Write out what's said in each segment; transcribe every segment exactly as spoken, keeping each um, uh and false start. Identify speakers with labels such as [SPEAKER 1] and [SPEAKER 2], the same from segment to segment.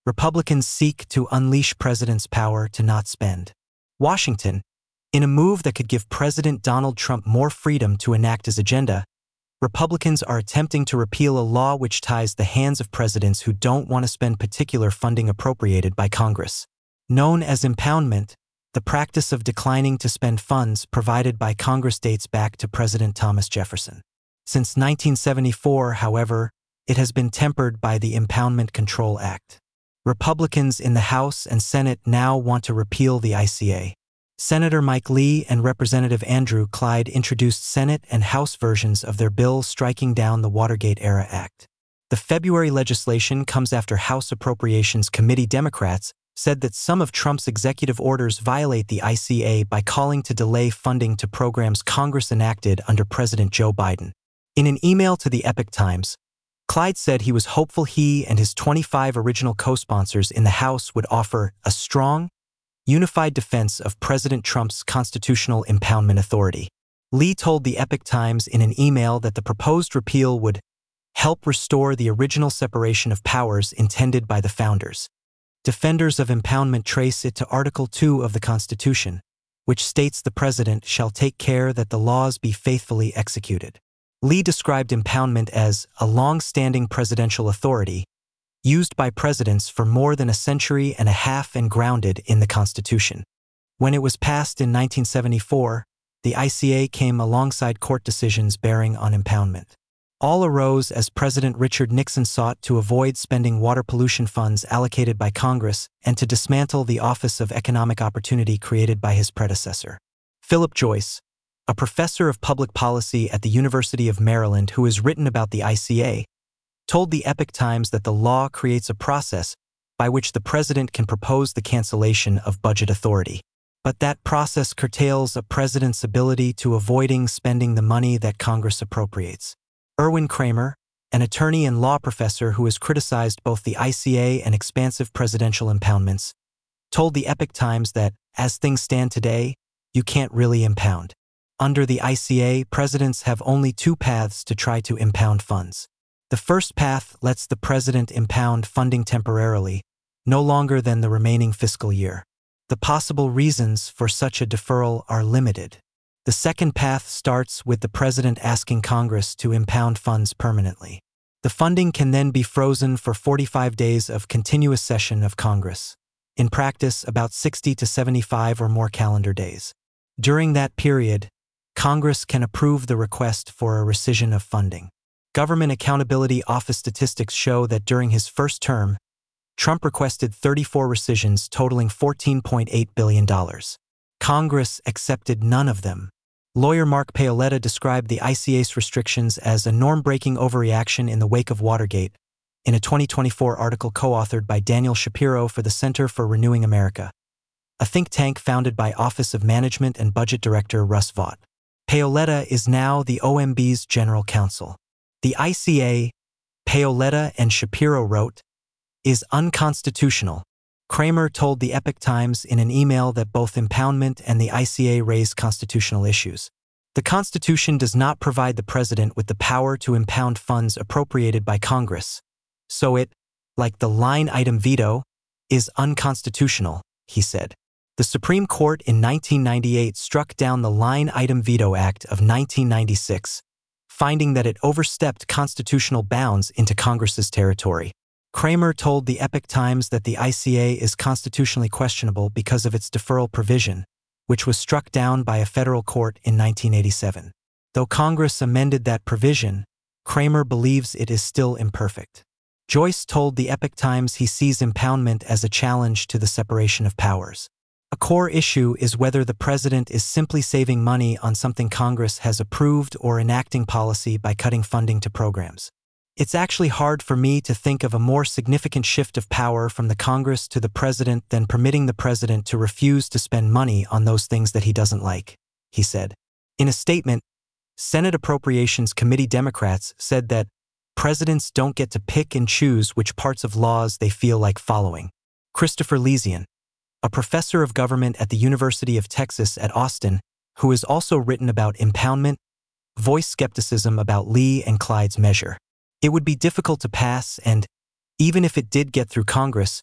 [SPEAKER 1] Republicans seek to unleash president's power to not spend. Washington, in a move that could give President Donald Trump more freedom to enact his agenda, Republicans are attempting to repeal a law which ties the hands of presidents who don't want to spend particular funding appropriated by Congress. Known as impoundment, the practice of declining to spend funds provided by Congress dates back to President Thomas Jefferson. Since nineteen seventy-four, however, it has been tempered by the Impoundment Control Act. Republicans in the House and Senate now want to repeal the I C A. Senator Mike Lee and Representative Andrew Clyde introduced Senate and House versions of their bill striking down the Watergate-era act. The February legislation comes after House Appropriations Committee Democrats said that some of Trump's executive orders violate the I C A by calling to delay funding to programs Congress enacted under President Joe Biden. In an email to the Epoch Times, Clyde said he was hopeful he and his twenty-five original co-sponsors in the House would offer a strong, unified defense of President Trump's constitutional impoundment authority. Lee told the Epoch Times in an email that the proposed repeal would help restore the original separation of powers intended by the founders. Defenders of impoundment trace it to Article two of the Constitution, which states the president shall take care that the laws be faithfully executed. Lee described impoundment as a long-standing presidential authority used by presidents for more than a century and a half and grounded in the Constitution. When it was passed in nineteen seventy-four, the I C A came alongside court decisions bearing on impoundment. All arose as President Richard Nixon sought to avoid spending water pollution funds allocated by Congress and to dismantle the Office of Economic Opportunity created by his predecessor. Philip Joyce, a professor of public policy at the University of Maryland who has written about the I C A, told the Epoch Times that the law creates a process by which the president can propose the cancellation of budget authority, but that process curtails a president's ability to avoiding spending the money that Congress appropriates. Erwin Kramer, an attorney and law professor who has criticized both the I C A and expansive presidential impoundments, told the Epoch Times that, as things stand today, you can't really impound. Under the I C A, presidents have only two paths to try to impound funds. The first path lets the president impound funding temporarily, no longer than the remaining fiscal year. The possible reasons for such a deferral are limited. The second path starts with the president asking Congress to impound funds permanently. The funding can then be frozen for forty-five days of continuous session of Congress. In practice, about sixty to seventy-five or more calendar days. During that period, Congress can approve the request for a rescission of funding. Government Accountability Office statistics show that during his first term, Trump requested thirty-four rescissions totaling fourteen point eight billion dollars. Congress accepted none of them. Lawyer Mark Paoletta described the I C A's restrictions as a norm-breaking overreaction in the wake of Watergate, in a twenty twenty-four article co-authored by Daniel Shapiro for the Center for Renewing America, a think tank founded by Office of Management and Budget Director Russ Vought. Paoletta is now the O M B's general counsel. The I C A, Paoletta and Shapiro wrote, is unconstitutional. Kramer told the Epoch Times in an email that both impoundment and the I C A raise constitutional issues. The Constitution does not provide the president with the power to impound funds appropriated by Congress, so it, like the line-item veto, is unconstitutional, he said. The Supreme Court in nineteen ninety-eight struck down the Line-Item Veto Act of nineteen ninety-six, finding that it overstepped constitutional bounds into Congress's territory. Kramer told the Epoch Times that the I C A is constitutionally questionable because of its deferral provision, which was struck down by a federal court in nineteen eighty-seven. Though Congress amended that provision, Kramer believes it is still imperfect. Joyce told the Epoch Times he sees impoundment as a challenge to the separation of powers. A core issue is whether the president is simply saving money on something Congress has approved or enacting policy by cutting funding to programs. It's actually hard for me to think of a more significant shift of power from the Congress to the president than permitting the president to refuse to spend money on those things that he doesn't like, he said. In a statement, Senate Appropriations Committee Democrats said that presidents don't get to pick and choose which parts of laws they feel like following. Christopher Lezian, a professor of government at the University of Texas at Austin, who has also written about impoundment, voiced skepticism about Lee and Clyde's measure. It would be difficult to pass and, even if it did get through Congress,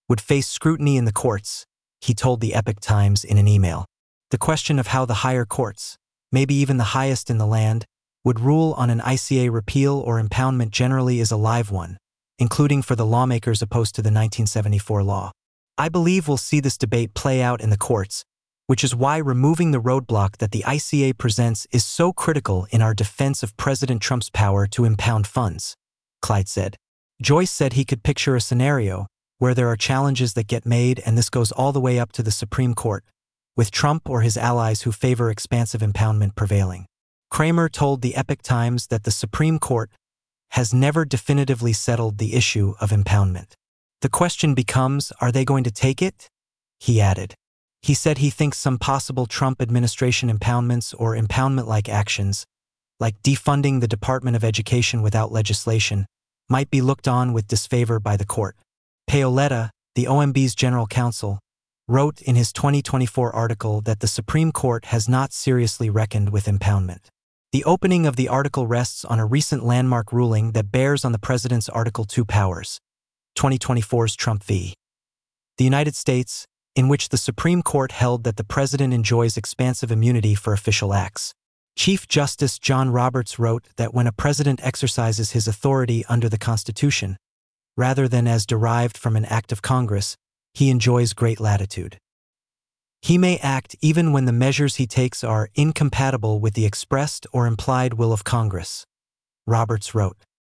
[SPEAKER 1] would face scrutiny in the courts, he told the Epoch Times in an email. The question of how the higher courts, maybe even the highest in the land, would rule on an I C A repeal or impoundment generally is a live one, including for the lawmakers opposed to the nineteen seventy-four law. I believe we'll see this debate play out in the courts, which is why removing the roadblock that the I C A presents is so critical in our defense of President Trump's power to impound funds, Clyde said. Joyce said he could picture a scenario where there are challenges that get made and this goes all the way up to the Supreme Court, with Trump or his allies who favor expansive impoundment prevailing. Kramer told the Epoch Times that the Supreme Court has never definitively settled the issue of impoundment. The question becomes, are they going to take it? He added. He said he thinks some possible Trump administration impoundments or impoundment-like actions, like defunding the Department of Education without legislation, might be looked on with disfavor by the court. Paoletta, the O M B's general counsel, wrote in his twenty twenty-four article that the Supreme Court has not seriously reckoned with impoundment. The opening of the article rests on a recent landmark ruling that bears on the president's Article two powers, twenty twenty-four's Trump v. the United States, in which the Supreme Court held that the president enjoys expansive immunity for official acts. Chief Justice John Roberts wrote that when a president exercises his authority under the Constitution, rather than as derived from an act of Congress, he enjoys great latitude. He may act even when the measures he takes are incompatible with the expressed or implied will of Congress, Roberts wrote.